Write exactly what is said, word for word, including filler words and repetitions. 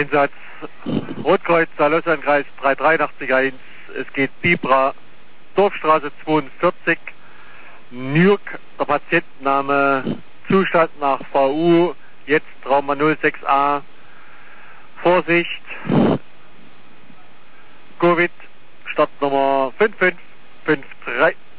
Einsatz Rotkreuz, Lausanne-Kreis drei drei acht eins. Es geht Bibra, Dorfstraße zweiundvierzig, Nürk, der Patientenname, Zustand nach V U, jetzt Trauma null sechs a. Vorsicht, Covid, Startnummer fünf fünf fünf drei.